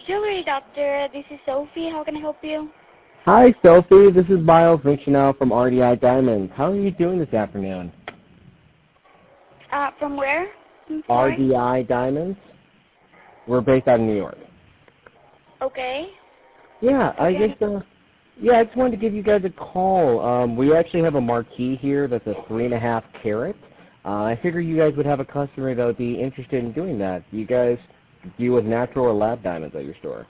Jewelry doctor, this is Sophie. How can I help you? Hi, Sophie. This is Miles reaching out from RDI Diamonds. How are you doing this afternoon? From where? I'm sorry. RDI Diamonds. We're based out of New York. Okay. Yeah, I just wanted to give you guys a call. We actually have a marquee here that's a 3.5 carat. I figure you guys would have a customer that would be interested in doing that. Do you guys deal with natural or lab diamonds at your store?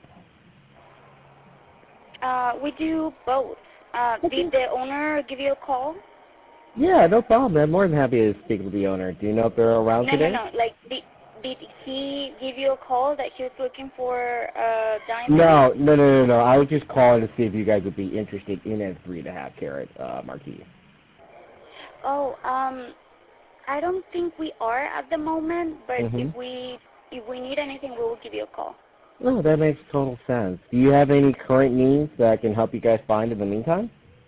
We do both. Did the owner give you a call? Yeah, no problem. I'm more than happy to speak with the owner. Do you know if they're around today? No. Like, did he give you a call that he was looking for diamonds? No. I was just calling to see if you guys would be interested in a 3.5 carat marquee. Oh, I don't think we are at the moment, but if we need anything, we will give you a call. Oh, that makes total sense. Do you have any current needs that I can help you guys find in the meantime?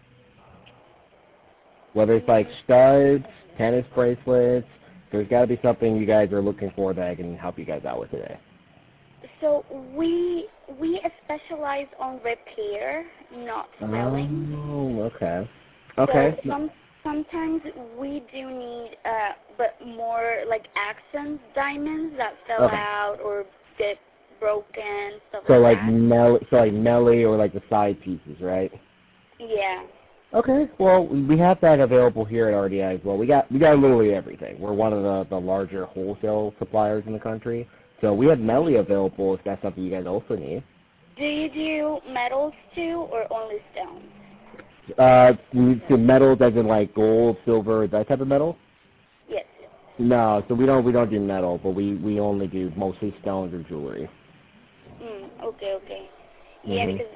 Whether it's like studs, tennis bracelets, there's got to be something you guys are looking for that I can help you guys out with today. So we specialize on repair, not selling. Oh, okay. Okay. So sometimes we do need, but more like accent diamonds that fell out or get broken, stuff so like like that. so like Melly or like the side pieces, right? Yeah. Okay. Well, we have that available here at RDI as well. We got literally everything. We're one of the larger wholesale suppliers in the country. So we have Melly available if that's something you guys also need. Do you do metals too or only stones? So metals as in like gold, silver, that type of metal? Yes. No, so we don't do metal, but we only do mostly stones or jewelry. Okay. Yeah, because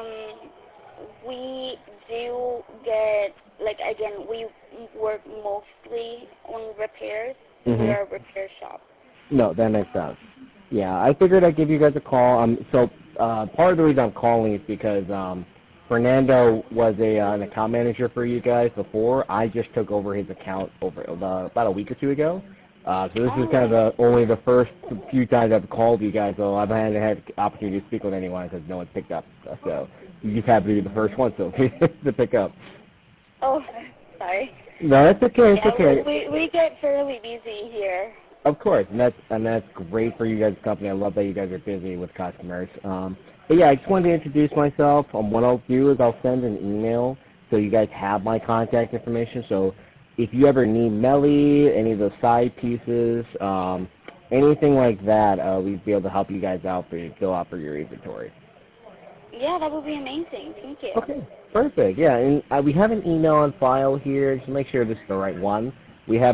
we do get, like, again, we work mostly on repairs. We are a repair shop. No, that makes sense. Yeah, I figured I'd give you guys a call. So part of the reason I'm calling is because Fernando was an account manager for you guys before. I just took over his account about a week or two ago. So this is kind of only the first few times I've called you guys, so I haven't had the opportunity to speak with anyone because no one picked up. So you just happen to be the first one, so to pick up. Oh, sorry. No, that's okay. It's okay. We get fairly busy here. Of course, and that's great for you guys' company. I love that you guys are busy with customers. But yeah, I just wanted to introduce myself. What I'll do is I'll send an email so you guys have my contact information. So if you ever need Melly, any of those side pieces, anything like that, we'd be able to help you guys out for fill out for your inventory. Yeah, that would be amazing. Thank you. Okay, perfect. Yeah, and we have an email on file here. Just make sure this is the right one. We have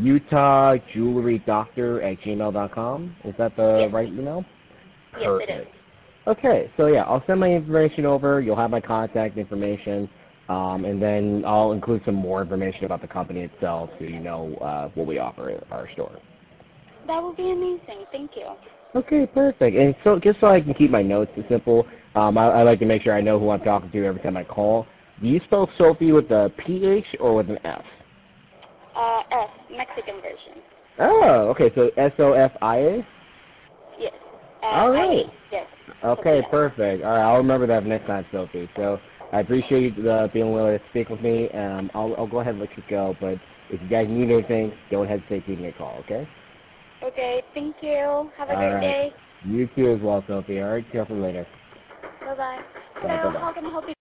utahjewelrydoctor@gmail.com. Is that the right email? Perfect. Yes, it is. Okay, so yeah, I'll send my information over. You'll have my contact information, and then I'll include some more information about the company itself so you know what we offer at our store. That would be amazing. Thank you. Okay, perfect. And so just so I can keep my notes simple, I like to make sure I know who I'm talking to every time I call. Do you spell Sophie with a PH or with an F? S, Mexican version. Oh, okay, so Sofia? Yes. All right. Yes. Okay, perfect. All right, I'll remember that next time, Sophie. So I appreciate you being willing to speak with me. I'll go ahead and let you go, but if you guys need anything, don't hesitate to give me a call, okay? Okay, thank you. Have a great day. You too as well, Sophie. All right, see you later. Bye-bye. Bye-bye. Hello, how can I help you?